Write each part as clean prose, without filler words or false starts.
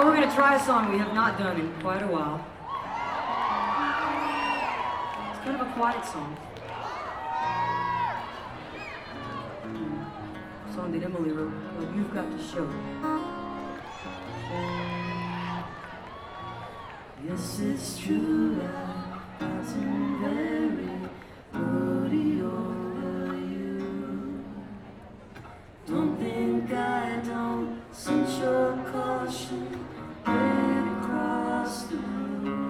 we're going to try a song we have not done in quite a while. It's kind of a quiet song. A song that Emily wrote called You've Got to Show. Yes, it's true, I wasn't very moody over you. Don't think I don't sense your caution right across the room,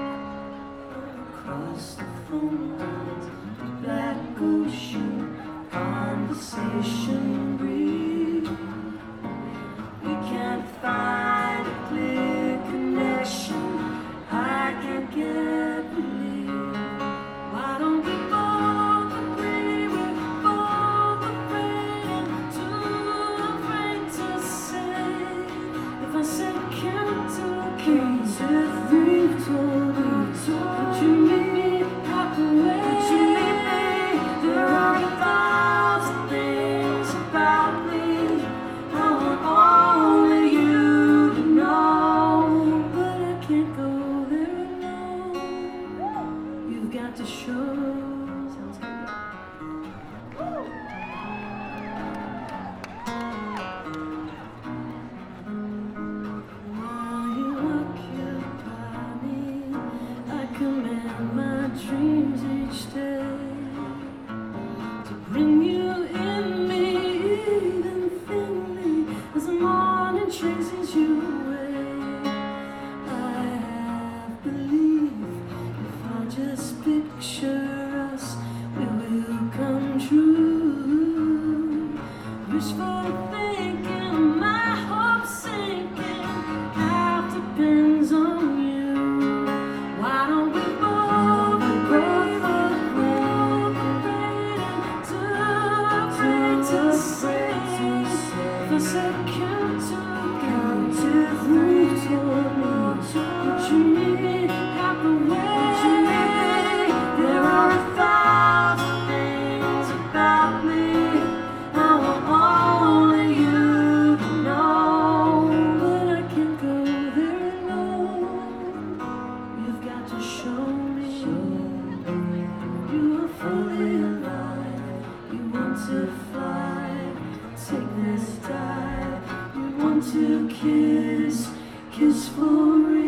across the phone lines, the black ocean conversation breeze. We can't find a clear connection. I can't get believe. Why don't we both agree? We're both afraid and too afraid to say. If I said count to three, told me, would you meet me halfway? Would you meet me? There are 1,000 things about me I want only you to know, but I can't go. You've got to show. Sounds good. While you occupy me, I command my dreams each day to bring you in me, even thinly, as the morning chases you away. I have believed just picture us, we will come true. Wishful thinking, my hopes sinking, half depends on you. Why don't we both afraid and too afraid to say? If I said count to three, told me, would you meet me halfway? There are 1,000 things about me I want only you to know, but I can't go there alone. You've got to show me you are fully alive. You want to fly, take this dive. You want to kiss for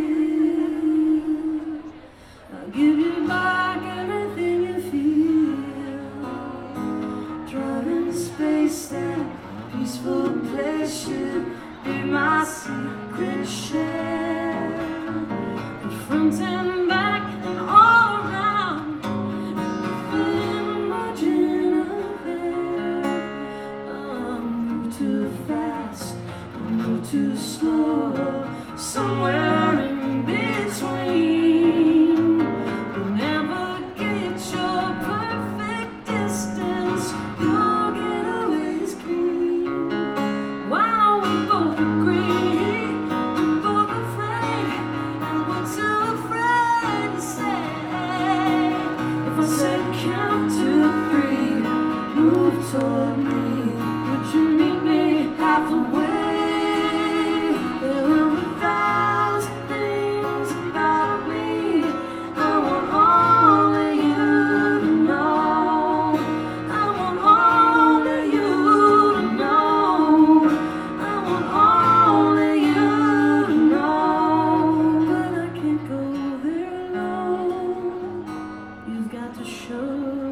real. I'll give you back everything you feel. Driving space, that peaceful place should be my secret share. And front and back and all around, within the margin of air. I'll move too fast, I'll move too slow, somewhere in between. You'll never get your perfect distance. You'll get away clean. Why don't we both agree? We're both afraid, and we're too afraid to say. If I said count to three, move toward me, would you meet me halfway? There are 1,000 things about me I want only you to know. I want only you to know. I want only you to know, but I can't go there alone. You've got to show.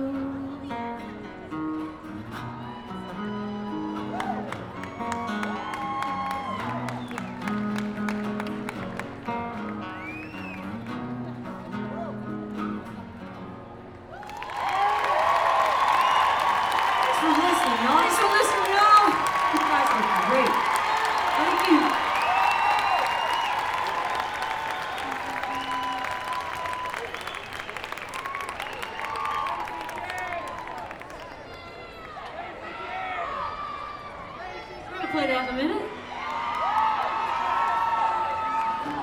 Thanks for listening, y'all. Thanks for listening, y'all. You guys are great. Thank you. We're gonna play that in a minute.